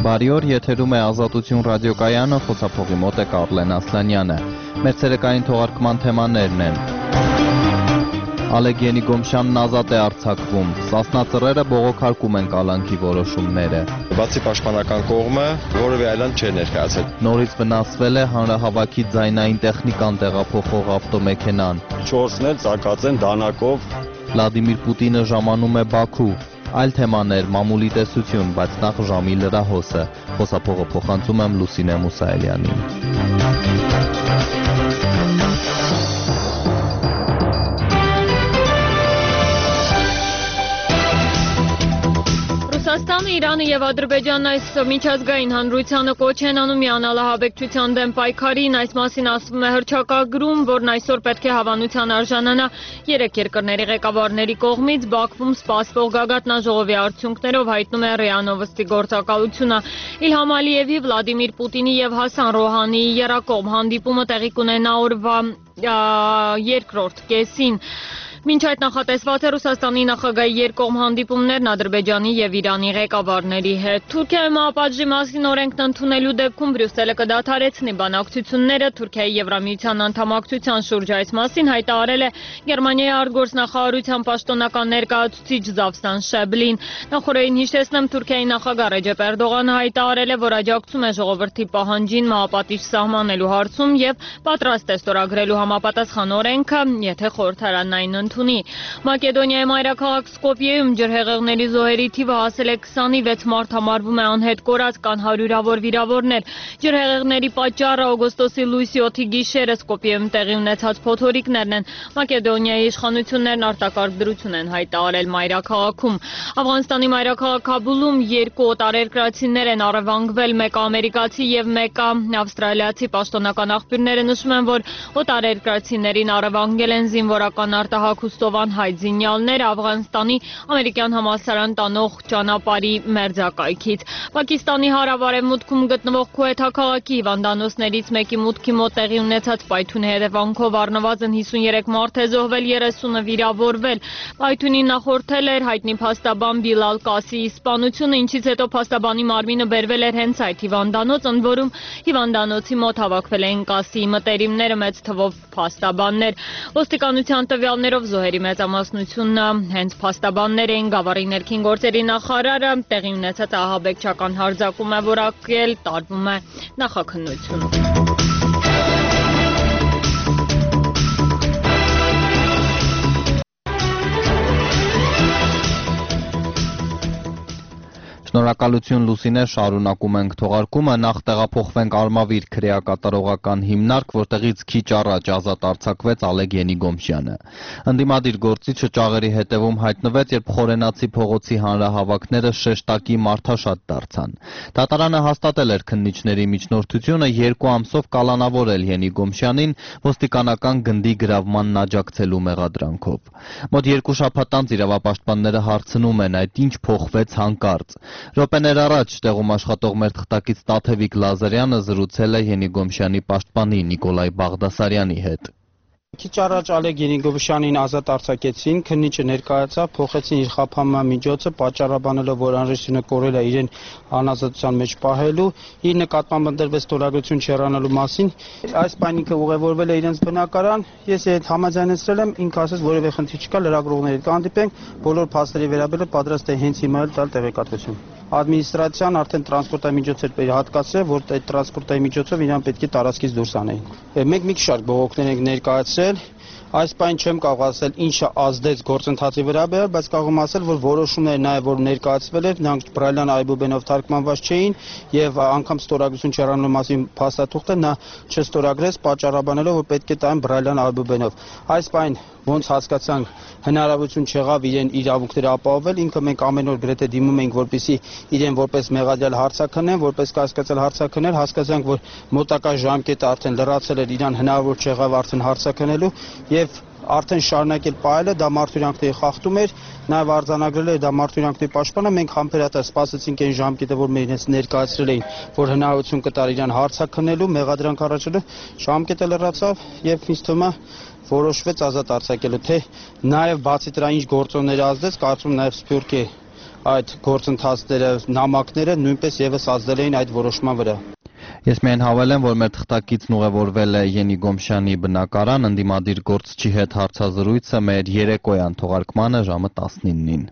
Բարի օր, եթերում է Ազատություն ռադիոկայանը, խոսափողի մոտ է Կարլեն Ասլանյանը։ Մեր ցերեկային թողարկման թեմաներն են. Ալեկ Ենիգոմշյանն ազատ է արձակվում, Սասնա ծռերը բողոքարկում են կալանքի որոշումները։ Բացի պաշտպանական կողմը որևէ այլանց չէր ներկայացել։ Նորից վնասվել է հանրահավաքի ձայնային տեխնիկան տեղափոխող ավտոմեքենան։ 4-ն էլ ծակած են դանակով։ Վլադիմիր Պուտինը ժամանում է Բաքու։ Այլ թեմաներ, մամուլի տեսություն, բայց նախ ժամի լրահոսը։ Խոսափողը փոխանցում եմ Լուսինե Մուսայելյանին։ Ռուսաստանը, Իրանը և Ադրբեջանն այս միջազգային հանրությանը կոչ են անում միանալ ահաբեկչության դեմ պայքարին, այս մասին ասվում է հռչակագրում, որն այսօր պետք է հավանության արժանանա երեք երկրների ղեկավարների կողմից Բաքվում սպասվող գագաթնաժողովի արդյունքներով, հայտնում է ՌԻԱ Նովոստի գործակալությունը։ Իլհամ Ալիևի, Վլադիմիր Պուտինի և Հասան Ռոհանիի եռակողմ հանդիպումը տեղի կունենա օրվա երկրորդ կեսին։ Մինչ այդ նախատեսված է Ռուսաստանի նախագահի երկկողմ հանդիպումներն Ադրբեջանի և Իրանի ղեկավարների հետ։ Թուրքիայում մահապատժի մասին օրենքն ընդունելու դեպքում Բրյուսելը կդադարեցնի բանակցությունները։ Թուրքիայի Եվրամիության անդամակցության շուրջ այս մասին հայտարարել է Գերմանիայի արտգործնախարարության պաշտոնական ներկայացուցիչ Զավսան Շեբլին։ Նախորդին հիշեցնեմ, Թուրքիայի նախագահ Ռեջեփ Էրդողանը հայտարարել է, որ աջակցում է ժողովրդի պահանջին մահապատիժ սահմանելու հարցում և պատրաստ է ստորագրելու համապատասխան օրենքը, եթե խորհրդարանն այն ընդունի։ Մակեդոնիայի մայրաքաղաք Սկոպիեում ջրհեղեղների զոհերի թիվը հասել է 26 մարդ համարվում է անհետ կորած, կան հարյուրավոր վիրավորներ։ Ջրհեղեղների պատճառը օգոստոսի լույս 7-ի գիշերը Սկոպիեում տեղի ունեցած փոթորիկներն են։ Մակեդոնիայի իշխանություններն արտակարգ դրություն են հայտարարել մայրաքաղաքում։ Աֆղանստանի մայրաքաղաք Քաբուլում 2 օտարերկրացիներ են առևանգվել, մեկը ամերիկացի և մեկը ավստրալիացի։ Պաշտոնական աղբյուրները նշում են, որ օտարերկրացիներին առևանգել են զինվորական արտահայտության անհայտ զինյալներ Աֆղանստանի ամերիկյան համալսարան տանող ճանապարհի մերձակայքից։ Պակիստանի հարավ-արևմուտքում գտնվող Քուեթա քաղաքի հիվանդանոցներից մեկի մուտքի մոտ տեղի ունեցած պայթյունի հետևանքով առնվազն 53 մարդ է զոհվել, 30-ը վիրավորվել։ Պայթյունին նախորդել էր հայտնի փաստաբան Բիլալ Կասիի սպանությունը, ինչից հետո փաստաբանի մարմինը բերվել էր հենց այդ հիվանդանոց, ընդ որում հիվանդանոցի մոտ հավաքվել էին Կասիի մտերիմները, մեծ թվով փաստաբաններ։ Ոստիկանության տվյալներով զոհերի մեծամասնությունը հենց փաստաբաններ էին։ Գավառի ներքին գործերի նախարարը տեղի ունեցած ահաբեկչական հարձակում է որակել, տարվում է նախաքննություն։ Շնորհակալություն Լուսինե, շարունակում ենք թողարկումը, նախ տեղափոխվենք Արմավիր քրեակատարողական հիմնարկ, որտեղից քիչ առաջ ազատ արձակվեց Ալեկ Ենիգոմշյանը։ Ընդդիմադիր գործիչը ճաղերի հետևում հայտնվեց, երբ Խորենացի փողոցի հանրահավաքները շեշտակի մարդաշատ դարձան։ Դատարանը հաստատել էր քննիչների միջնորդությունը 2 ամսով կալանավորել Ենիգոմշյանին ոստիկանական գնդի գրավմանն աջակցելու մեղադրանքով։ Մոտ 2 շաբաթ անց իրավապաշտպանները հարցնում են, այդ ինչ փոխվեց հանկարծ։ Րոպեներ առաջ տեղում աշխատող մեր թղթակից Տաթևիկ Լազարյանը զրուցել է Ենիգոմշյանի պաշտպանի Նիկոլայ Բաղդասարյանի հետ։ Քիչ առաջ Ալեկ Ենիգոմշյանին ազատ արձակեցին, քննիչը ներկայացավ, փոխեցին իր խափանման միջոցը, պատճառաբանելով, որ անհրաժեշտությունը կորել է իրեն անազատության մեջ պահելու, իր նկատմամբ ընտրվեց ստորագրություն չհեռանալու մասին։ Այս պայն ինքը ուղևորվել է իրենց բնակարան, ես այդ համաձայնեցրել եմ, ինքը ասաց որևէ խնդիր չկա, լրագրողների հետ կհանդիպենք, բոլոր փաստերի վերաբերյալ պատրաստ է հենց հիմա տալ տեղեկատվություն։ Ադմինիստրացիան արդեն տրանսպորտային միջոցներ հատկացրել, որ այդ տրանսպորտային միջոցով իրան պետք է տարածքից դուրս անեին։ Մենք մի շարք բողոքներ ենք ներկայացրել, այս պայն չեմ կարող ասել ինչը ազդեց գործընթացի վրա, բայց կարող եմ ասել, որ որոշումները նաև որ ներկայացվել էր, նրանք Բրայլյան Այբուբենով թարգմանված չէին եւ անգամ ստորագրություն չհեռանալու մասին փաստաթուղթը նա չստորագրեց, պատճառաբանելով, որ պետք է տային Բրայլյան Այբուբենով։ Այս պայն ոնց հասկացանք, հնարավորություն չեղավ իրեն իրավունքները ապահովել, ինքը մենք ամեն օր գրեթե դիմում ենք, որպեսզի իրեն որպես մեղադրյալ հարցաքննեն, որպես կասկածել հարցաքննել, հասկացանք, որ մոտակա ժամկետը արդեն լրացել էր, իրան հնարավոր չեղավ արդեն հարցաքննելու եւ արդեն շարունակել պահելը, դա մարդուրանքների խախտում էր, նաև արձանագրել էր դա մարդուրանքների պաշտպանը, մենք համբերատար սպասեցինք այն ժամկետը, որ մեր ինձ ներկայացրել էին, որ հնարավորություն կտար իրան հարցաքննելու, մեղադրանք առաջելու, ժամկետը լրացավ եւ ինձ թվում է որոշվեց ազատ արձակելու, թե նաև բացի դրա ինչ գործոններ ազդեց, կարծում նաև Սփյուռքի այդ գործընթացները, նամակները նույնպես եւս ազդել էին այդ որոշման վրա։ Ես միայն հավելեմ, որ մեր թղթակիցն ուղևորվել է Յենի Գոմշյանի բնակարան, ընդդիմադիր գործչի հետ հարցազրույցը մեր երեկոյան թողարկմանը ժամը 19-ին։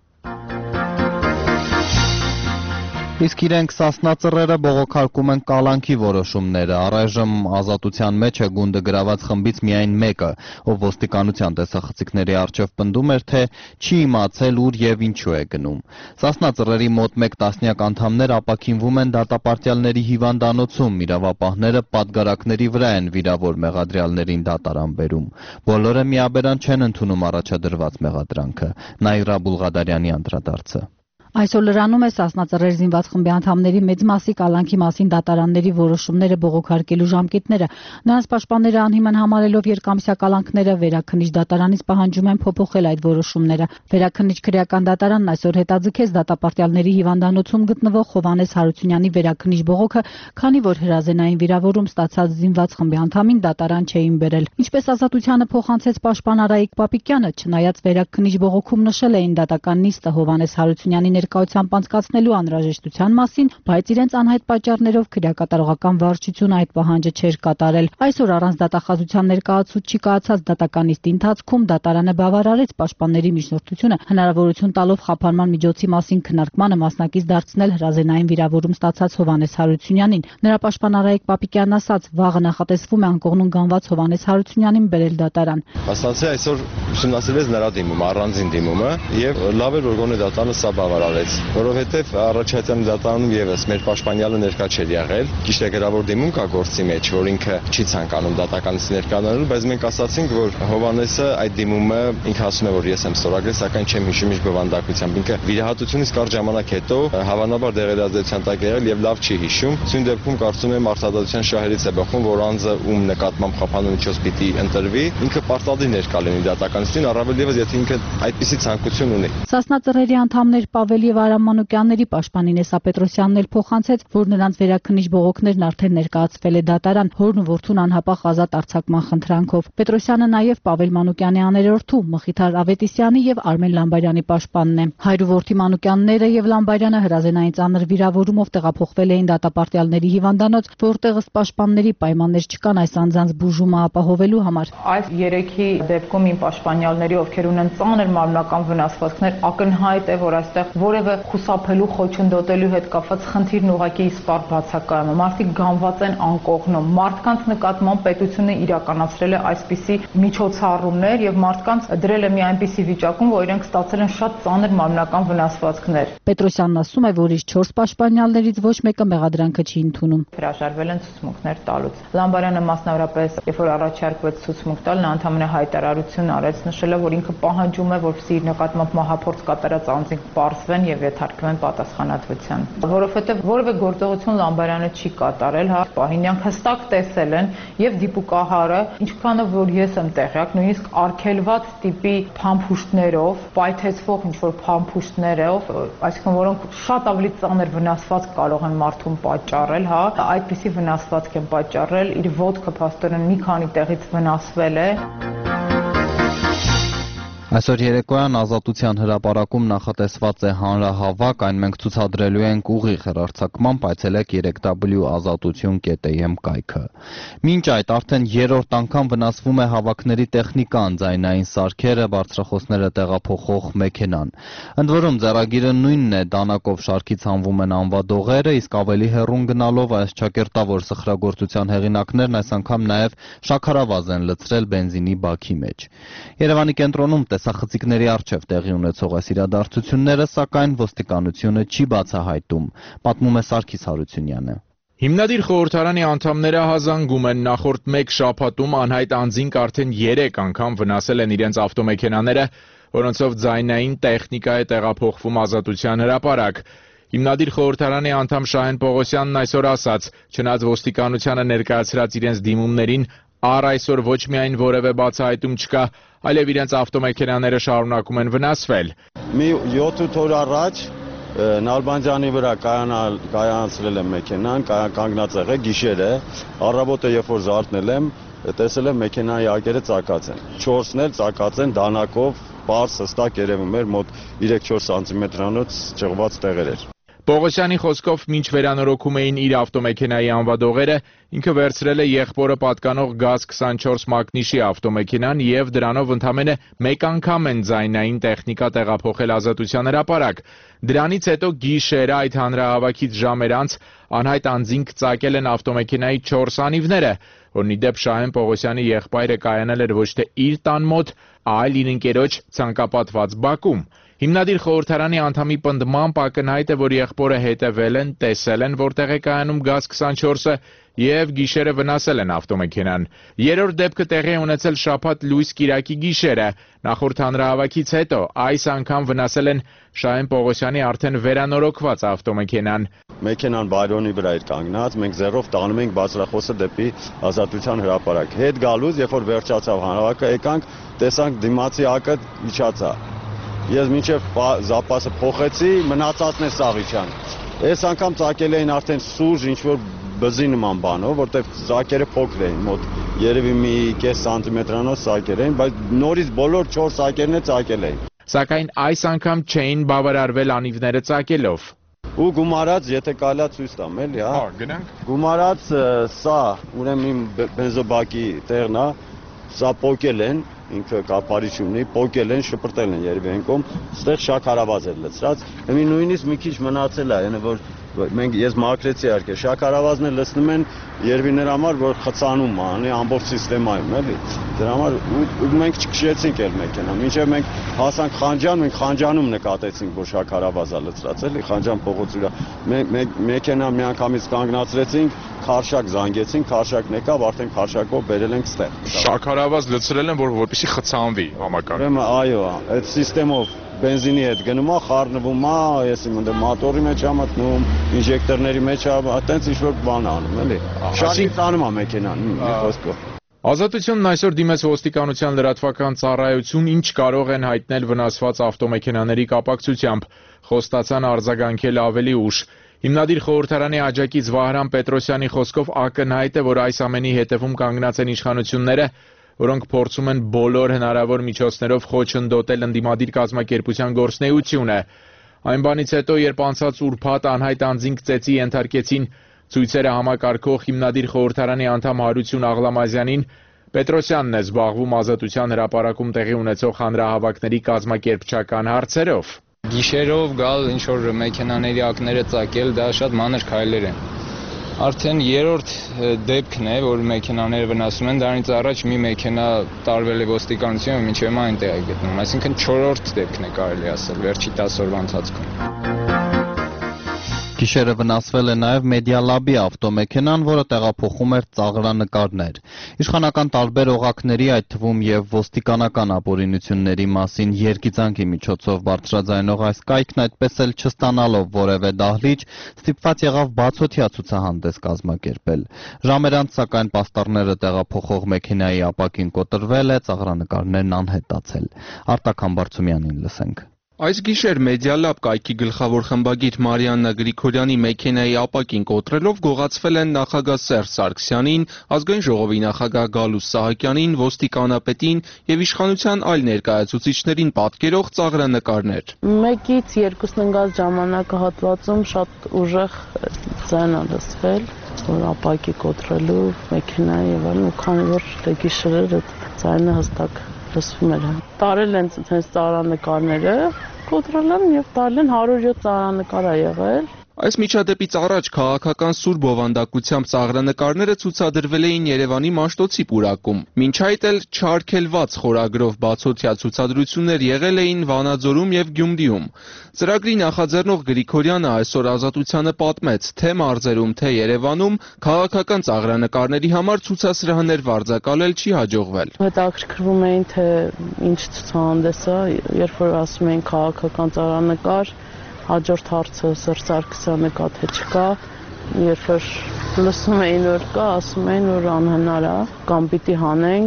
Իսկ իրենք Սասնա ծռերը բողոքարկում են կալանքի որոշումները։ Առայժմ ազատության մեջ է գունդը գրաված խմբից միայն մեկը, ով ոստիկանության տեսախցիկների առջև պնդում էր, թե չի իմացել ուր եւ ինչու է գնում։ Սասնա ծռերի մոտ 1 տասնյակ անդամներ ապաքինվում են դատապարտյալների հիվանդանոցում, իրավապահները պատգարակների վրա են վիրավոր մեղադրյալներին դատարան բերում։ Բոլորը միաբերան չեն ընդունում առաջադրված մեղադրանքը։ Նաիրա Բուլղադարյանի անդրադարձը։ Այսօր լրանում է Սասնա ծռեր զինված խմբի անդամների մեծ մասի կալանքի մասին դատարանների որոշումները բողոքարկելու ժամկետները։ Նրանց պաշտպանները անհիմն համարելով երկամսյա կալանքները վերաքննիչ դատարանից պահանջում են փոփոխել այդ որոշումները։ Վերաքննիչ քրեական դատարանն այսօր հետաձգեց դատապարտյալների հիվանդանոցում գտնվող Հովհաննես Հարությունյանի վերաքննիչ բողոքը, քանի որ հրազենային վիրավորում ստացած զինված խմբի անդամին դատարան չէին բերել։ Ինչպես ազատությանը փոխանցեց պաշտպան Արայիկ Պապիկյանը, չնայած վերաքննիչ բողոքում նշել էին դատական նիստը Հովհաննես Հարությունյանի ներկայությամբ անցկացնելու անհրաժեշտության մասին, բայց իրենց անհայտ պատճառներով քրեակատարողական վարչությունը այդ պահանջը չէր կատարել։ Այսօր առանց դատախազության ներկայացուցչի կայացած դատական նիստի ընթացքում դատարանը բավարարեց պաշտպանների միջնորդությունը, հնարավորություն տալով խափանման միջոցի մասին քննարկմանը մասնակից դարձնել հրազենային վիրավորում ստացած Հովհաննես Հարությունյանին։ Նրա պաշտպան Արայիկ Պապիկյանն ասաց, վաղը նախատեսվում է անկողնուն գանված Հովհաննես Հարությունյանին բերել դատարան։ Մասնացի այսօր ուսումնասիրվեց նրա դիմումը, առանձին դիմումը, եւ լավ էր որ գոնե դատարանը սա բավարարեց, որովհետեւ առաջադեմ դատարանում եւս մեր պաշտպանյալը ներկա չէր եղել։ Ճիշտ է, գրավոր դիմում կա գործի մեջ, որ ինքը չի ցանկանում դատականից ներկանալու, բայց մենք ասացինք, որ Հովհաննեսը այդ դիմումը ինքը ասում է, որ ես եմ ստորագրել, սակայն չեմ հիշում իր բովանդակությամբ։ Ինքը վիրահատությունից կարճ ժամանակ հետո հավանաբար դեղերազդեցության տակ եղել եւ լավ չի հիշում։ Ցույց դեպքում կարծում եմ արտադրության շահերից է բխում, որ անձը ում նկատմամբ խափանու միջոց պիտի ընտրվի, ինքը պարտադիր ներկա լինի դատականին, առավել եւս եթե ինքը այդպիսի ցանկություն ունի։ Սասնա ծռերի անդամներ Պավել եւ Արամ Մանուկյանների պաշտպան Ինեսա Պետրոսյանն էլ փոխանցեց, որ նրանց վերաքննիչ բողոքներն արդեն ներկայացվել է դատարան, հորն ու որդուն անհապաղ ազատ արձակման խնդրանքով։ Պետրոսյանը նաեւ Պավել Մանուկյանի աներորդու Մխիթար Ավետիսյանի եւ Արմեն Լամբարյանի պաշտպանն է։ Հայր ու որդի Մանուկյանները եւ Լամբարյանը հրազենային ծանր վիրավորումով տեղափոխվել էին դատապարտյալների հիվանդանոց, որտեղ ըստ պաշտպանների պայմաններ չկան այս անձանց բուժումը ապահովելու համար։ Այս երեքի դեպքում իմ պաշտպանյալների, ովքեր ունեն ծանր մարմնական վնասվածքներ, ակնհայտ է, որ այստեղ որևէ խուսափելու, խոչընդոտելու հետ կապված խնդիրն ուղղակի իսպառ բացակայում է։ Մարդիկ գանված են անկողնում։ Մարդկանց նկատմամբ պետությունը իրականացրել է այսպիսի միջոցառումներ եւ մարդկանց դրել է մի այնպիսի վիճակում, որ իրենք ստացել են շատ ծանր մարմնական վնասվածքներ։ Պետրոսյանն ասում է, որ իր 4 պաշտպանյալներից ոչ մեկը մեղադրանքը չի ընդունում։ Հրաժարվել են ցուցմունքներ տալուց։ Լամբարյանը մասնավորապես, երբ որ առաջարկվեց ցուցմունք տալ, նա ընդհանրապես հայտարարություն արեց, նշելով, որ ինքը պահանջում է, որպեսզի իր նկատմամբ մահափորձ կատարած անձինք պարզվեն եւ ենթարկվեն պատասխանատվության։ Որովհետեւ որևէ գործողություն Լամբարյանը չի կատարել, հա, Պահինյանք հստակ տեսել են եւ դիպուկահարը, ինչքանով որ ես եմ տեղյակ, նույնիսկ արգելված տիպի փամփուշտներով, պայթեցվող ինչ-որ փամփուշտներով, այսինքն որոնք շատ ավելի ծանր վնասվածք կարող են մարդուն պատճառել, հա, այդպիսի վնասվածք են պատճառել, իր ոտքը փաստորեն մի քանի տեղից վնասվել է։ Այսօր երեկոյան Ազատության հրապարակում նախատեսված է հանրահավաք, այն մենք ցուցադրելու ենք ուղիղ հեռարձակմամբ, այցելեք 3w.azatutun.am կայքը։ Մինչ այդ արդեն երրորդ անգամ վնասվում է հավաքների տեխնիկան, ձայնային սարքերը, բարձրախոսները տեղափոխող մեքենան։ Ընդ որում ձեռագիրը նույնն է, դանակով շարքից հանվում են անվադողերը, իսկ ավելի հեռուն գնալով այս ճակերտավոր սխրագործության հեղինակներն այս անգամ նաև շաքարավազ են լցրել բենզինի բաքի մեջ։ Երևանի կենտրոնում տեսախցիկների առջև տեղի ունեցող այս իրադարձությունները, սակայն ոստիկանությունը չի բացահայտում, պատմում է Սարգիս Հարությունյանը։ Հիմնադիր խորհրդարանի անդամները հազանգում են նախորդ մեկ շաբաթում անհայտ անձինք արդեն 3 անգամ վնասել են իրենց ավտոմեքենաները, որոնցով ձայնային տեխնիկա է տեղափոխվում Ազատության հրապարակ։ Հիմնադիր խորհրդարանի անդամ Շահեն Պողոսյանն այսօր ասաց, չնայած ոստիկանությանը ներկայացրած իրենց դիմումներին առ այսօր ոչ միայն որևէ բացահայտում չկա, այլև իրենց ավտոմեքենաները շարունակում են վնասվել։ Մի 7-8 օր առաջ Նալբանդյանի վրա կայանացրել եմ մեքենան, կանգնած եղել գիշերը, առավոտը երբ որ զարթնել եմ, տեսել եմ մեքենայի ակերը ծակած են։ 4-ն էլ ծակած են դանակով պարզ հստակ երևում էր մոտ 3-4 սանտիմետրանոց ճղված տեղեր էր։ Պողոսյանի խոսքով մինչ վերանորոգում էին իր ավտոմեքենայի անվադողերը, ինքը վերցրել է եղբորը պատկանող GAZ-24 մակնիշի ավտոմեքենան և դրանով ընդամենը մեկ անգամ են ձայնային տեխնիկա տեղափոխել Ազատության հրապարակ։ Դրանից հետո գիշերը այդ հանրահավաքից ժամեր անց անհայտ անձինք ծակել են ավտոմեքենայի 4 անիվները, որն ի դեպ Շահեն Պողոսյանի եղբայրը կայանել էր ոչ թե իր տան մոտ, այլ իր ընկերոջ ցանկապատված բակում։ Հիմնադիր խորհրդարանի անդամի պնդմամբ ակնհայտ է, որ եղբորը հետևել են, տեսել են, որտեղ է կայանում GAZ-24-ը և գիշերը վնասել են ավտոմեքենան։ Երրորդ դեպքը տեղի է ունեցել շաբաթ լույս կիրակի գիշերը։ Նախորդ հանրահավաքից հետո այս անգամ վնասել են Շահեն Պողոսյանի արդեն վերանորոգված ավտոմեքենան։ Մեքենան բայրոնի վրա էր կանգնած, մենք ձեռով տանում ենք բարձրախոսը դեպի Ազատության հրապարակ։ Հետ գալուց, երբ որ վերջացավ հանրահավաքը, եկանք, տեսանք դիմացի ակը իջացա։ Ես մինչև զապասը փոխեցի, մնացածն է սաղիչան։ Այս անգամ ծակել էին արդեն սուրճ ինչ-որ բզի նման բանով, որտեղ ծակերը փոքր էին, մոտ երևի մի կես սանտիմետրանոց ծակեր էին, բայց նորից բոլոր 4 ծակերն է ծակել էին։ Սակայն այս անգամ չէին բավարարվել անիվները ծակելով։ Ու գումարած, եթե կարելի է ցույց տամ, էլի, հա։ Գնանք։ Գումարած սա, ուրեմն իմ բենզոբակի տեղն է, սա պոկել են, ինքը կապարիչ ունի, պոկել են, շպրտել են երևի այն կողմ, ստեղ շաքարավազ էր լցրած։ Հիմա նույնիսկ մի քիչ մնացել է, այնը որ ես մաքրեցի իհարկե, շաքարավազն էլ լցնում են երևի նրա համար, որ խցանում անի ամբողջ սիստեմայում, էլի։ Դրա համար ու մենք չքշեցինք էլ մեքենան։ Մինչև մենք հասանք Խանջան, մենք Խանջանում նկատեցինք, որ շաքարավազա լցրած էլի, Խանջան փողոցի վրա։ Մեքենան միանգամից կանգնացրեցինք, քարշակ զանգեցինք, քարշակն եկավ, արդեն քարշակով բերել ենք ստեղ։ Շաքարավազ լցրել են, որպեսզի խցանվի համակարգը։ Ուրեմն այո, այդ սիստեմով բենզինի հետ գնում է, խառնվում է, ես իմ ընդ մոտորի մեջ եմ մտնում, ինժեկտորների մեջ է, այտենց ինչ-որ բան անում, էլի։ Շարժից անում է մեքենան, մի խոսքով։ Ազատությունն այսօր դիմեց ոստիկանության լրատվական ծառայություն, ինչ կարող են հայտնել վնասված ավտոմեքենաների կապակցությամբ, խոստացան արձագանքել ավելի ուշ։ Հիմնադիր խորհրդարանի աջակից Վահրամ Պետրոսյանի խոսքով ակնհայտ է, որ այս ամենի հետևում կանգնած են իշխանությունները, որոնք փորձում են բոլոր հնարավոր միջոցներով խոչընդոտել ընդդիմադիր կազմակերպության գործունեությունը։ Այն բանից հետո, երբ անցած ուրբաթ անհայտ անձինք ծեծի ենթարկեցին ցույցերը համակարգող հիմնադիր խորհրդարանի անդամ Հարություն Աղլամազյանին, Պետրոսյանն է զբաղվում Ազատության հրապարակում տեղի ունեցող հանրահավաքների կազմակերպչական հարցերով։ Գիշերով գալ ինչ-որ մեքենաների ակները ծակել, դա շատ մանր քայլեր են։ Արդեն երրորդ դեպքն է, որ մեքենաները վնասում են, դրանից առաջ մի մեքենա տարվել է ոստիկանություն, մինչև հիմա այնտեղ է գտնվում, այսինքն 4-րդ դեպքն է կարելի ասել վերջի 10 օրվա ընթացքում։ Գիշերը վնասվել է նաև Մեդիալաբի ավտոմեքենան, որը տեղափոխում էր ծաղրանկարներ։ Իշխանական տարբեր օղակների, այդ թվում և ոստիկանական ապօրինությունների մասին երգիծանքի միջոցով բարձրաձայնող այս կայքն այդպես էլ չստանալով որևէ դահլիճ, ստիպված եղավ բացօթյա ցուցահանդես կազմակերպել։ Ժամեր անց, սակայն, պաստառները տեղափոխող մեքենայի ապակին կոտրվել է, ծաղրանկարներն անհետացել։ Արտակ Համբարձումյանին լսենք։ Այս գիշեր Մեդիալաբ կայքի գլխավոր խմբագիր Մարիաննա Գրիգորյանի մեքենայի ապակին կոտրելով գողացվել են նախագահ Սերժ Սարգսյանին, ազգային ժողովի նախագահ Գալուստ Սահակյանին, ոստիկանապետին եւ իշխանության այլ ներկայացուցիչներին պատկերող ծաղրանկարներ։ 1-ից 2 ընկած ժամանակահատվածում շատ ուժեղ ձայն է լսվել, որ ապակի կոտրելու մեքենայի եւ այլն, ու քանի որ գիշերեր այդ ձայնը հստակ լսվում էր։ Տարել են ցենց ծաղրանկարները, կոտրել են եւ տարել են 107 ծաղրանկար է եղել։ Այս միջադեպից առաջ քաղաքական սուր բովանդակությամբ ծաղրանկարները ցուցադրվել էին Երևանի Մաշտոցի պուրակում։ Մինչ այդ էլ չարգելված խորագրով բացօթյա ցուցադրություններ եղել էին Վանաձորում եւ Գյումրիում։ Ծրագրի նախաձեռնող Գրիգորյանը այսօր Ազատությանը պատմեց, թե մարզերում, թե Երևանում քաղաքական ծաղրանկարների համար ցուցասրահներ վարձակալել չի հաջողվել։ Հետաքրքրվում էին, թե ինչ ցուցահանդես է, երբ որ ասում էին քաղաքական ծաղրանկար, հաջորդ հարցը Սերժ Սարգսյանը կա թե չկա, երբ որ լսում էին որ կա, ասում էին որ անհնար է, կամ պիտի հանենք։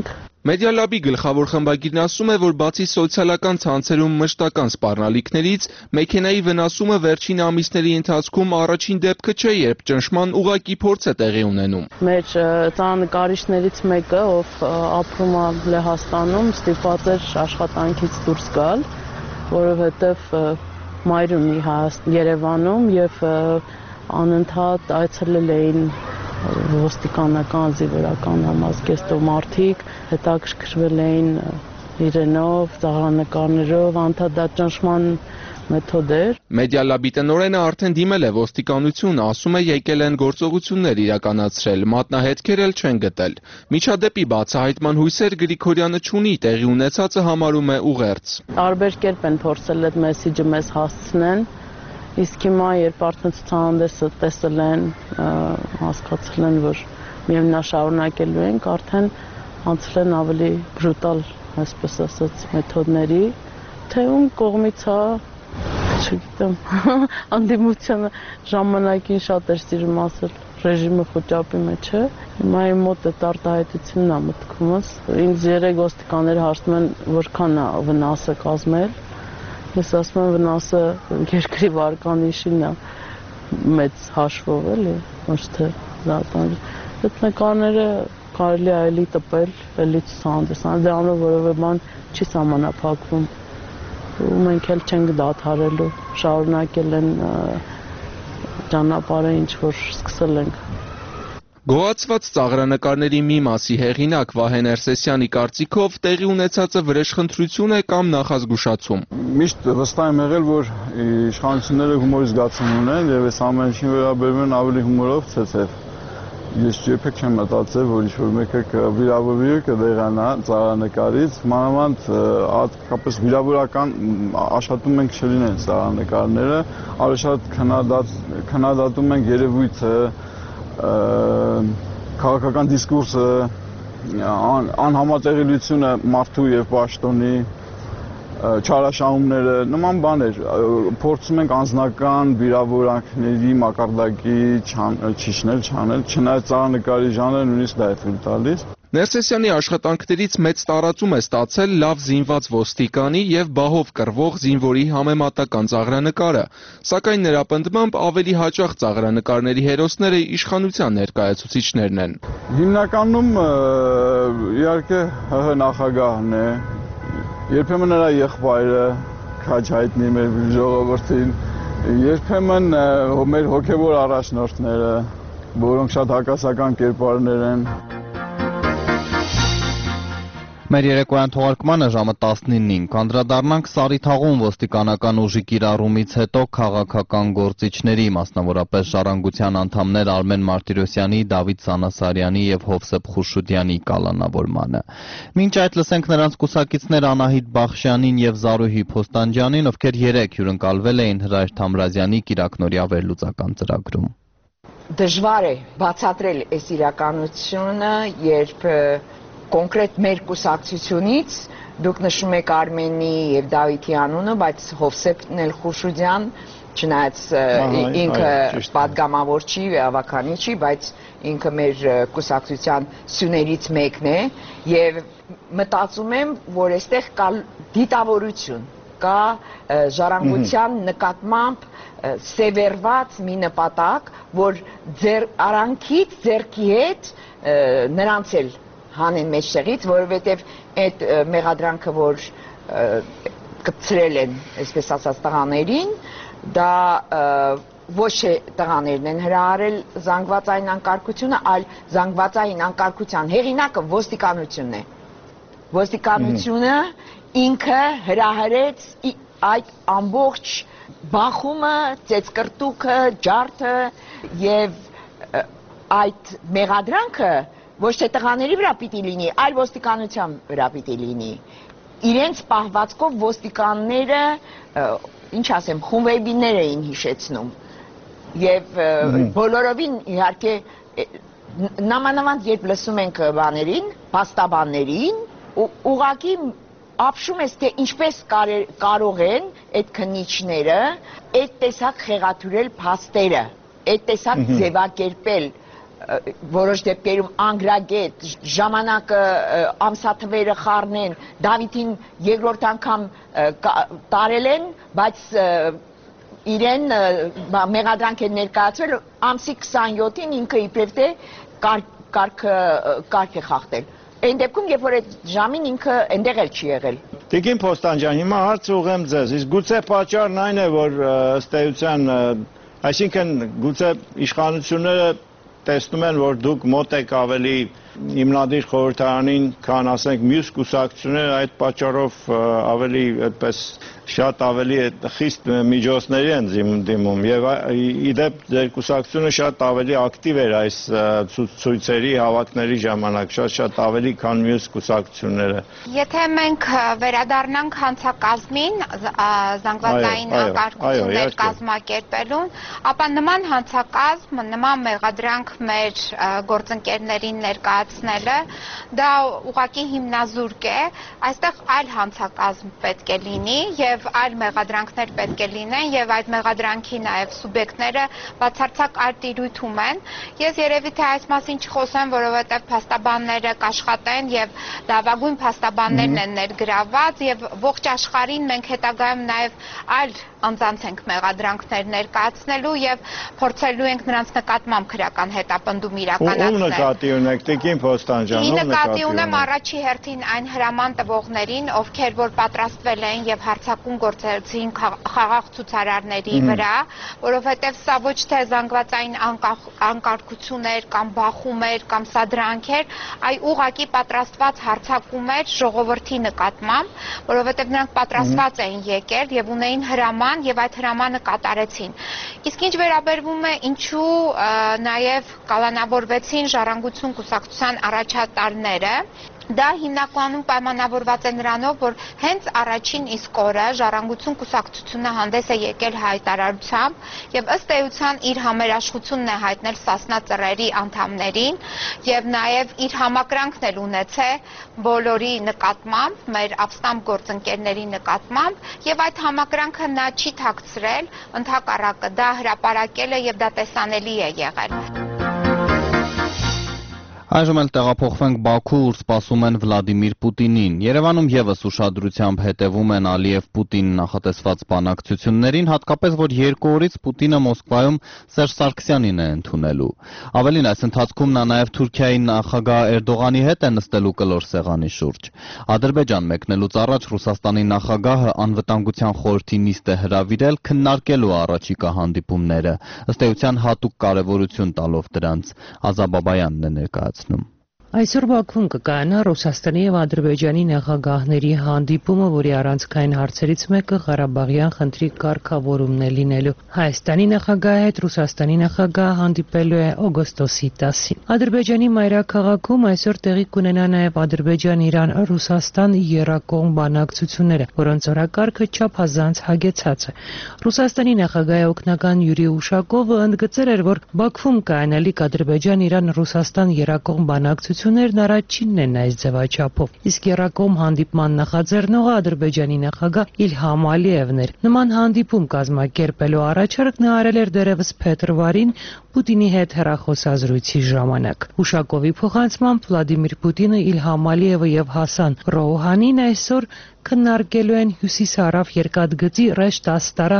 Media Lab-ի գլխավոր խմբագիրն ասում է, որ բացի սոցիալական ցանցերում մշտական սպառնալիքներից, մեքենայի վնասումը վերջին ամիսների ընթացքում առաջին դեպքը չէ, երբ ճնշման ուղղակի փորձ է տեղի ունենում։ Մեր ծանրակարիչներից մեկը, ով ապրում է Լեհաստանում, ստիպված էր աշխատանքից դուրս գալ, որովհետև մայր ունի Երևանում եւ անընդհատ այցելել էին ոստիկանական զինվորական համազգեստով մարդիկ, հետաքրքրվել էին իրենով, ծաղրանկարներով, անդադար ճնշման մեթոդ էր։ Մեդիա Լաբի տնօրենը արդեն դիմել է ոստիկանություն, ասում է եկել են գործողություններ իրականացրել, մատնահետքեր էլ չեն գտել։ Միջադեպի բացահայտման հույսեր Գրիգորյանը չունի, տեղի ունեցածը համարում է ուղերձ։ Տարբեր կերպ են փորձել այդ մեսիջը մեզ հասցնեն, իսկ հիմա երբ արդեն ցուցահանդեսը տեսել են, հասկացել են, որ միևնաշարունակելու ենք, արդեն անցել են ավելի բրուտալ, այսպես ասած, մեթոդների, թե ում կողմից է, չգիտեմ, անդիմությունը ժամանակին շատ էր սիրում ասել, ռեժիմը խոճապի մեջ է, հիմա իմ մոտ այդ արտահայտությունն է մտքումս, ինձ երեք ոստիկանները հարցնում են, որքան է վնասը կազմել, ես ասում եմ վնասը երկրի վարկանիշին է մեծ հաշվով էլի, ոչ թե զատան, այդ նկարները կարելի է այլի տպել, էլի ցուցահանդեսան, դրանով որևէ բան չի սահմանափակվում, ու մենք էլ չենք դադարելու, շարունակել են ճանապարհը ինչ որ սկսել ենք։ Գոհացված ծաղրանկարների մի մասի հեղինակ Վահե Ներսեսյանի կարծիքով տեղի ունեցածը վրեժխնդրություն է կամ նախազգուշացում։ Միշտ վստահ եմ եղել, որ իշխանությունները հումորի զգացում ունեն եւ այս ամեն ինչին վերաբերում են ավելի հումորով ցեցև։ Ես երբեք չեմ մտածել, որ ինչ-որ մեկը վիրավորվի կդեղանա ծաղրանկարից, մանավանդ հատկապես վիրավորական աշխատում ենք չլինեն ծաղրանկարները, ավելի շատ քննադատում ենք երևույթը, քաղաքական դիսկուրսը, անհամատեղելիությունը մարդու եւ պաշտոնի, չարաշահումները, նման բաներ, փորձում ենք անձնական վիրավորանքների մակարդակի չիջնել, չանել, չնայած ծաղրանկարի ժանրը նույնիսկ դա է թույլ տալիս։ Ներսեսյանի աշխատանքներից մեծ տարածում է ստացել լավ զինված ոստիկանի եւ բահով կռվող զինվորի համեմատական ծաղրանկարը, սակայն նրա պնդմամբ ավելի հաճախ ծաղրանկարների հերոսները իշխանության ներկայացուցիչներն են։ Հիմնականում իհարկե ՀՀ նախագահն է, երբեմն նրա եղբայրը քաջ հայտնի մեր ժողովրդին, երբեմն մեր հոգեվոր առաջնորդները, որոնք շատ հակասական կերպարներ են։ Մեր երեկոյան թողարկմանը ժամը 19-ին կանդրադառնանք Սարիթաղում ոստիկանական ուժի կիրառումից հետո քաղաքական գործիչների, մասնավորապես Ժառանգության անդամներ Արմեն Մարտիրոսյանի, Դավիթ Սանասարյանի եւ Հովսեփ Խուրշուդյանի կալանավորմանը։ Մինչ այդ լսենք նրանց կուսակիցներ Անահիտ Բախշյանին եւ Զարուհի Փոստանջյանին, ովքեր երեկ հյուրընկալվել էին Հրայր Թամրազյանի կիրակնօրյա վերլուծական ծրագրում։ Դժվար է բացատրել այս իրականությունը, երբ կոնկրետ մեր կուսակցությունից դուք նշում եք Արմենի եւ Դավիթի անունը, բայց Հովսեփն էլ Խուրշուդյան, չնայած ինքը պատգամավոր չի, ավականի չի, բայց ինքը մեր կուսակցության սյուներից մեկն է եւ մտածում եմ, որ այստեղ կա դիտավորություն, կա ժառանգության նկատմամբ սևեռված մի նպատակ, որ ձեր արանքից ձերքի հետ նրանց էլ հանեն մեջտեղից, որովհետև այդ մեղադրանքը, որ կպցրել են, այսպես ասած, տղաներին, դա ոչ թե տղաներն են հրահարել զանգվածային անկարգությունը, այլ զանգվածային անկարգության հեղինակը ոստիկանությունն է։ Ոստիկանությունը ինքը հրահարեց այդ ամբողջ բախումը, ծեծկրտուքը, ջարդը եւ այդ մեղադրանքը ոչ թե տղաների վրա պիտի լինի, այլ ոստիկանության վրա պիտի լինի։ Իրենց պահվածքով ոստիկանները, ինչ ասեմ, խումբեբիներ էին հիշեցնում։ Եվ բոլորովին իհարկե նամանավանդ երբ լսում ենք բաներին, փաստաբաններին, ուղղակի ապշում ես, թե ինչպես կարող են այդ քննիչները այդ տեսակ խեղաթյուրել փաստերը, այդ տեսակ ձևակերպել որոշ դեպքերում անգրագետ ժամանակը ամսաթվերը խառնեն Դավիթին երկրորդ անգամ տարել են, բայց իրեն մեղադրանք են ներկայացվել ամսի 27-ին ինքը իբրև թե կարգ է խախտել։ Այն դեպքում, երբ որ այդ ժամին ինքը այնտեղ էլ չի եղել։ Տիկին Փոստան ջան, հիմա հարց ուղղեմ ձեզ, իսկ գուցե պատճառն այն է, որ ըստ էության, այսինքն գուցե իշխանությունները տեսնում են, որ դուք մոտ եք ավելի հիմնադիր խորհրդարանին, քան ասենք մյուս կուսակցությունները, այդ պատճառով ավելի այդպես շատ ավելի խիստ միջոցների են դիմում եւ իդեպ ձեր կուսակցությունը շատ ավելի ակտիվ էր այս ցույցերի հավաքների ժամանակ, շատ ավելի քան մյուս կուսակցությունները։ Եթե մենք վերադառնանք հանցակազմին, զանգվածային անկարգություններ կազմակերպելուն, ապա նման հանցակազմ, նման մեղադրանք մեր գործընկերներին ներկայացնելը դա ուղղակի հիմնազուրկ է, այստեղ այլ հանցակազմ պետք է լինի եւ այլ մեղադրանքներ պետք է լինեն եւ այդ մեղադրանքի նաեւ սուբյեկտները բացարձակ այլ տիրույթում են։ Ես երևի թե այս մասին չխոսեմ, որովհետեւ փաստաբանները կաշխատեն եւ լավագույն փաստաբաններն են ներգրավված եւ ողջ աշխարհին մենք հետագայում նաեւ այլ անձանց ենք մեղադրանքներ ներկայացնելու եւ փորձելու ենք նրանց նկատմամբ քրական հետապնդում իրականացնել։ Ում նկատի ունեք, Տիկին Փոստան ջան, ում նկատի ունեմ առաջի հերթին այն հրաման տվողներին, ովքեր որ պատրաստվել են եւ հարձակում գործեցին խաղաղ ցուցարարների վրա, որովհետեւ սա ոչ թե զանգվածային անկարգություն էր կամ բախում էր կամ սադրանք էր, այ ուղղակի պատրաստված հարձակում էր ժողովրդի նկատմամբ, որովհետեւ նրանք պատրաստված էին եկել եւ ունեին հրաման եւ այդ հրամանը կատարեցին։ Իսկ ինչ վերաբերվում է ինչու նաեւ կալանավորվեցին Ժառանգություն կուսակցության առաջատարները, դա հիմնականում պայմանավորված է նրանով, որ հենց առաջին իսկ օրը Ժառանգություն կուսակցությունը հանդես է եկել հայտարարությամբ եւ ըստ էության իր համերաշխությունն է հայտնել Սասնա ծռերի անդամներին եւ նաեւ իր համակրանքն էլ ունեցել բոլորի նկատմամբ, մեր ապստամբ գործընկերների նկատմամբ եւ այդ համակրանքը նա չի թաքցրել, ընդհակառակը դա հրապարակել է եւ դա տեսանելի է եղել։ Այժմ էլ տեղափոխվենք Բաքու, ուր սպասում են Վլադիմիր Պուտինին։ Երևանում եւս ուշադրությամբ հետևում են Ալիև-Պուտին նախատեսված բանակցություններին, հատկապես որ 2 օրից Պուտինը Մոսկվայում Սերժ Սարգսյանին է ընդունելու։ Ավելին, այս ընթացքում նա նաեւ Թուրքիայի նախագահ Էրդողանի հետ է նստելու կլոր սեղանի շուրջ։ Ադրբեջան մեկնելուց առաջ Ռուսաստանի նախագահը անվտանգության խորհրդի նիստ է հրավիրել քննարկելու առաջիկա հանդիպումները, ըստ էության հատուկ կարևորություն տալով դրանց։ Ազաբաբայանն է ներկայացնում։ Այսօր Բաքվում կկայանա Ռուսաստանի եւ Ադրբեջանի նախագահների հանդիպումը, որի առանցքային հարցերից մեկը Ղարաբաղյան խնդրի կարգավորումն է լինելու։ Հայաստանի նախագահի հետ Ռուսաստանի նախագահը հանդիպելու է օգոստոսի 10-ին։ Ադրբեջանի մայրաքաղաքում այսօր տեղի կունենա նաեւ Ադրբեջան-Իրան-Ռուսաստան եռակողմ բանակցությունները, որոնց օրակարգը չափազանց հագեցած է։ Ռուսաստանի նախագահի օգնական Յուրի Ուշակովը ընդգծել էր, որ Բաքվում կայանալիք Ադրբեջան-Իրան-Ռուսաստան եռակողմ բանակցություններն առաջինն են այս ձևաչափով, իսկ եռակողմ հանդիպման նախաձեռնողը Ադրբեջանի նախագահ Իլհամ Ալիևն էր։ Նման հանդիպում կազմակերպելու առաջարկ նա արել էր դեռևս փետրվարին Պուտինի հետ հեռախոսազրույցի ժամանակ։ Ուշակովի փոխանցմամբ Վլադիմիր Պուտինը, Իլհամ Ալիևը եւ Հասան Ռոուհանին այսօր քննարկելու են հյուսիսարավ երկաթգծի Ռեշտ-Աստարա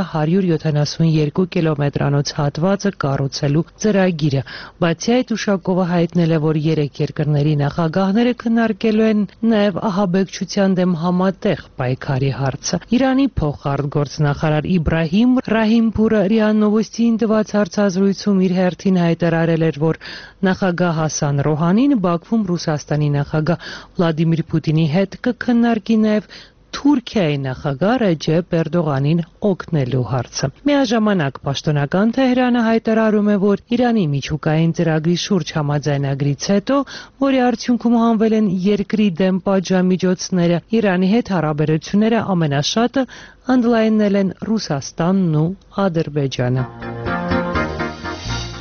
172 կիլոմետրանոց հատվածը կառուցելու ծրագիրը։ Բացի այդ, Ուշակովը հայտնել է, որ 3 երկրների նախագահները քննարկելու են նաև ահաբեկչության դեմ համատեղ պայքարի հարցը։ Իրանի փոխարտգործնախարար Իբրահիմ Ռահիմփուրը ՌԻԱ Նովոստիին տված հարցազրույցում իր հերթին հայտարարել էր, որ նախագահ Հասան Ռոհանին Բաքվում Ռուսաստանի նախագահ Վլադիմիր Պուտինի հետ կքննարկի նաև Թուրքիայի նախագահ Ռեջեփ Էրդողանին օգնելու հարցը։ Միաժամանակ պաշտոնական Թեհրանը հայտարարում է, որ Իրանի միջուկային ծրագրի շուրջ համաձայնագրից հետո, որի արդյունքում հանվել են երկրի դեմ պատժամիջոցները, Իրանի հետ հարաբերությունները ամենաշատը ընդլայնել են Ռուսաստանն ու Ադրբեջանը։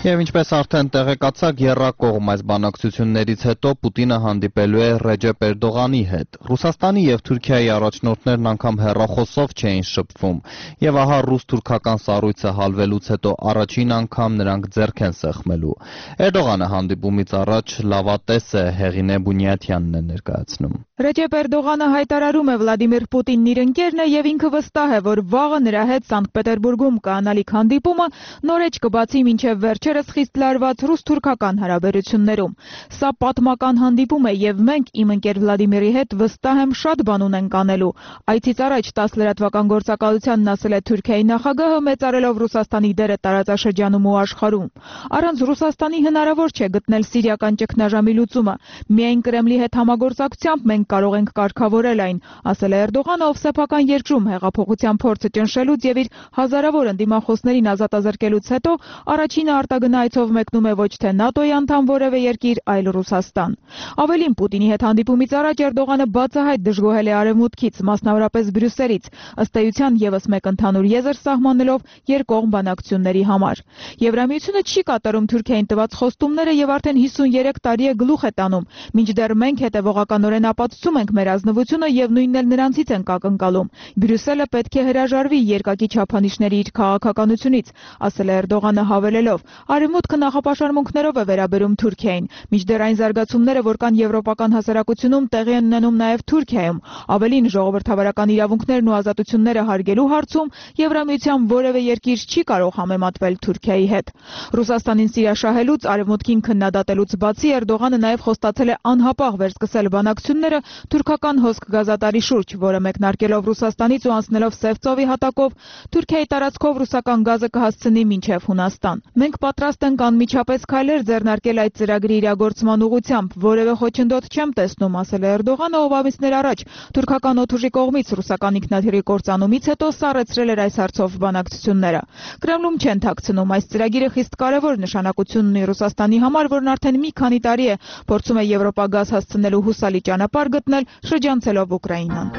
Եվ ինչպես արդեն տեղեկացաք, եռակողմ այս բանակցություններից հետո Պուտինը հանդիպելու է Ռեջեփ Էրդողանի հետ։ Ռուսաստանի եւ Թուրքիայի առաջնորդներն անգամ հեռախոսով չէին շփվում, եւ ահա ռուս-թուրքական սառույցը հալվելուց հետո առաջին անգամ նրանք ձեռք են սեղմելու։ Էրդողանը հանդիպումից առաջ լավատես է, Հեղինե Բունյաթյանն է ներկայացնում։ Ռեջեփ Էրդողանը հայտարարում է Վլադիմիր Պուտինն իր ընկերն է եւ ինքը վստահ է, որ վաղը նրա հետ Սանկտ Պետերբուրգում կանալիք հանդիպումը նորեջ կբացի մինչեւ վերջերս խիստ լարված ռուս-թուրքական հարաբերություններում։ Սա պատմական հանդիպում է եւ մենք իմ ընկեր Վլադիմիրի հետ վստահ եմ շատ բան ունենք անելու։ Այցից առաջ 10 լրատվական գործակալությանն ասել է Թուրքիայի նախագահը, մեծարելով Ռուսաստանի դերը տարածաշրջանում ու աշխարհում։ Առանց Ռուսաստանի հնարավոր չէ գտնել սիրիական ճգնաժամի լուծումը։ Միայն Կրեմլի հետ համագործակցությամբ մենք կարող ենք կարգավորել այն, ասել է Էրդողանը, ով սեփական երկրում հեղափոխության փորձը ճնշելուց եւ իր հազարավոր ընդդիմախոսներին ազատազրկելուց հետո առաջինը արտագնա այցով մեկնում է ոչ թե ՆԱՏՕ-ի անդամ որևէ երկիր, այլ Ռուսաստան։ Ավելին, Պուտինի հետ հանդիպումից առաջ Էրդողանը բացահայտ դժգոհել է Արևմուտքից, մասնավորապես Բրյուսելից, ըստ էության եւս մեկ ընդհանուր եզր սահմանելով երկկողմ բանակցությունների համար։ Եվրամիությունը չի կատարում Թուրքիային տված խոստումները եւ արդեն 53 տարի է գլուխ է տանում, մինչդեռ մենք հետեւողականորեն ապացուցում ենք մեր ազնվությունը եւ նույնն էլ նրանցից ենք ակնկալում։ Բրյուսելը պետք է հրաժարվի երկակի չափանիշների իր քաղաքականությունից, ասել է Էրդողանը հավելելով. Արևմուտքը նախապաշարմունքներով է վերաբերում Թուրքիային, մինչդեռ այն զարգացումները, որ կան եվրոպական հասարակությունում, տեղի են ունենում նաեւ Թուրքիայում։ Ավելին, ժողովրդավարական իրավունքներն ու ազատությունները հարգելու հարցում Եվրամիության որևէ երկիր չի կարող համեմատվել Թուրքիայի հետ։ Ռուսաստանին սիրաշահելուց, Արևմուտքին քննադատելուց բացի Էրդողանը նաեւ խոստացել է անհապաղ վերսկսել բանակցությունները թուրքական հոսք գազատարի շուրջ, որը մեկնարկելով Ռուսաստանից ու անցնելով Սև ծովի հատակով Թուրքիայի տարածքով ռուսական գազը կհասցնի մինչև Հունաստան։ Մենք պատրաստ ենք անմիջապես քայլեր ձեռնարկել այդ ծրագրի իրագործման ուղղությամբ, որևէ խոչընդոտ չեմ տեսնում, ասել է Էրդողանը, ով ամիսներ առաջ թուրքական օդուժի կողմից ռուսական ինքնաթիռի կործանումից հետո սառեցրել էր այս հարցով բանակցությունները։ Կրեմլում չեն թաքցնում, այս ծրագիրը խիստ կարևոր նշանակություն ունի Ռուսաստանի համար, որն արդեն մի քանի տարի է փորձում է Եվրոպա գազ հասցնելու հուսալի ճանապարհ գտնել շրջանցելով Ուկրաինան։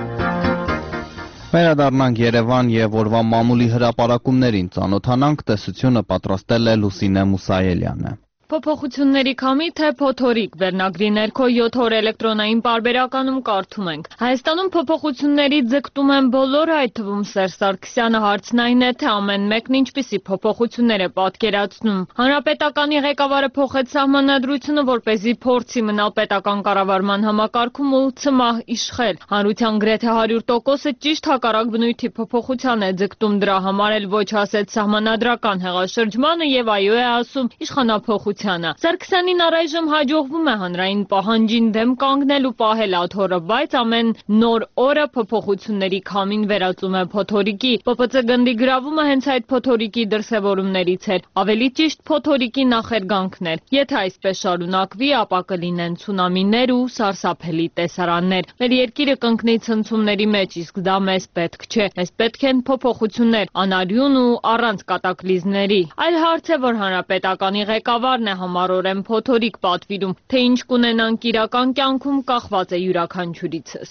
Վերադառնանք Երևան եւ օրվա մամուլի հրապարակումներին ծանոթանանք, տեսությունը պատրաստել է Լուսինե Մուսայելյանը։ Փոփոխությունների քամի թե փոթորիկ վերնագրի ներքո 7 օր էլեկտրոնային պարբերականում կարդում ենք։ Հայաստանում փոփոխությունների ձգտում են բոլորը, այդ թվում Սերժ Սարգսյանը, հարցն այն է, թե ամեն մեկն ինչպիսի փոփոխություններ է պատկերացնում։ Հանրապետականի ղեկավարը փոխեց սահմանադրությունը, որպեսզի փորձի մնալ պետական կառավարման համակարգում ու ցմահ իշխել։ Հանրության գրեթե 100%-ը ճիշտ հակառակ բնույթի փոփոխության է ձգտում, դրա համար էլ ոչ ասեց սահմանադրական հեղաշրջմանը եւ այո է ասում իշխանափոխ Սարգսյանին առայժմ հաջողվում է հանրային պահանջին դեմ կանգնել ու պահել աթոռը, բայց ամեն նոր օրը փոփոխությունների քամին վերածում է փոթորիկի։ ՊՊՑ գնդի գրավումը հենց այդ փոթորիկի դրսևորումներից էր, ավելի ճիշտ փոթորիկի նախերգանքներ։ Եթե այսպես շարունակվի, ապա կլինեն ցունամիներ ու սարսափելի տեսարաններ։ Մեր երկիրը կընկնի ցնցումների մեջ, իսկ դա մեզ պետք չէ։ Մեզ պետք են փոփոխություններ, անարյուն ու առանց կատակլիզմների։ Այլ հարց է, որ հանրապետականի ղեկավարն է համառորեն փոթորիկ պատվիրում, թե ինչ կունենանք իրական կյանքում կախված է յուրաքանչյուրիցս։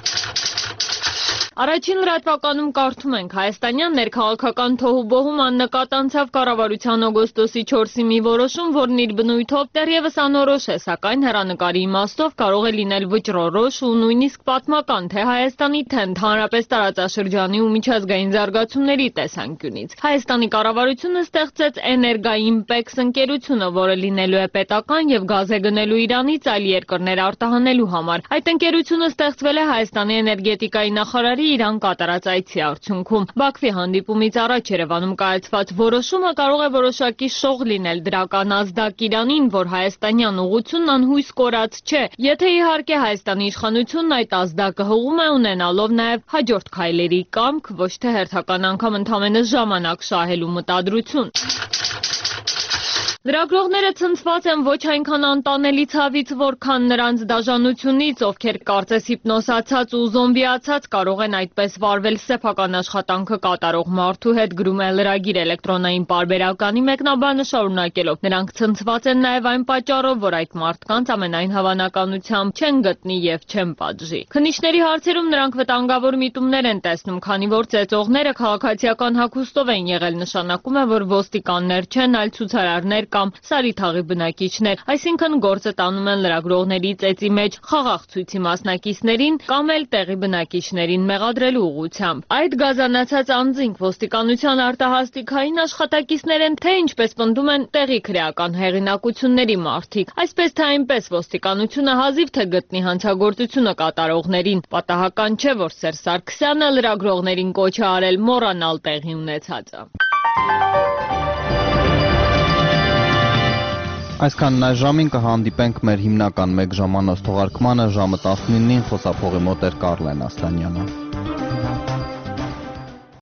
Առաջին լրատվականում կարդում ենք. հայաստանյան ներքաղաքական թոհուբոհում աննկատ անցավ կառավարության օգոստոսի 4-ի մի որոշում, որն իր բնույթով դեռևս անորոշ է, սակայն հեռանկարի իմաստով կարող է լինել վճռորոշ ու նույնիսկ պատմական թե Հայաստանի, թե ընդհանրապես տարածաշրջանի ու միջազգային զարգացումների տեսանկյունից։ Հայաստանի կառավարությունը ստեղծեց Էներգաիմպեքս ընկերությունը, որը լինելու է պետական եւ գազ է գնելու Իրանից այլ երկրներ արտահանելու համար։ Այդ ընկերությունը ստեղծվել է Հայաստանի էներգետիկայի նախարարի Իրան կատարած այցի արդյունքում։ Բաքվի հանդիպումից առաջ Երևանում կայացված որոշումը կարող է որոշակի շող լինել դրական ազդակ Իրանին, որ հայաստանյան ուղղությունն անհույս կորած չէ։ Եթե իհարկե Հայաստանի իշխանությունն այդ ազդակը հղում է ունենալով նաև հաջորդ քայլերի կամք, ոչ թե հերթական անգամ ընդամենը ժամանակ շահելու մտադրություն։ Լրագրողները ցնցված են ոչ այնքան անտանելի ցավից, որքան նրանց դաժանությունից, ովքեր կարծես հիպնոսացած ու զոմբիացած կարող են այդպես վարվել սեփական աշխատանքը կատարող մարդու հետ, գրում է լրագիր էլեկտրոնային պարբերականի մեկնաբանը շարունակելով։ Նրանք ցնցված են նաև այն պատճառով, որ այդ մարդկանց ամենայն հավանականությամբ չեն գտնի եւ չեն պատժի։ Քննիչների հարցերում նրանք վտանգավոր միտումներ են տեսնում, քանի որ ծեծողները քաղաքացիական հագուստով են եղել, նշանակում է, որ ոստիկաններ չեն, այլ ցուցարարներ կամ Սարիթաղի բնակիչներ, այսինքն գործը տանում են լրագրողների ծեծի մեջ խաղաղ ցույցի մասնակիցներին կամ էլ տեղի բնակիչներին մեղադրելու ուղղությամբ։ Այդ գազանացած անձինք ոստիկանության արտահասթիկային աշխատակիցներ են, թե ինչպես պնդում են տեղի քրեական հեղինակությունների մարդիկ։ Այսպես թե այնպես ոստիկանությունը հազիվ թե գտնի հանցագործությունը կատարողներին։ Պատահական չէ, որ Սերժ Սարգսյանը լրագրողներին կոչ է արել մոռանալ տեղի ունեցածը։ Այսքանն այս ժամին կհանդիպենք մեր հիմնական 1 ժամանոց թողարկմանը ժամը 19-ին խոսափողի մոտ էր Կարլեն Աստանյանը։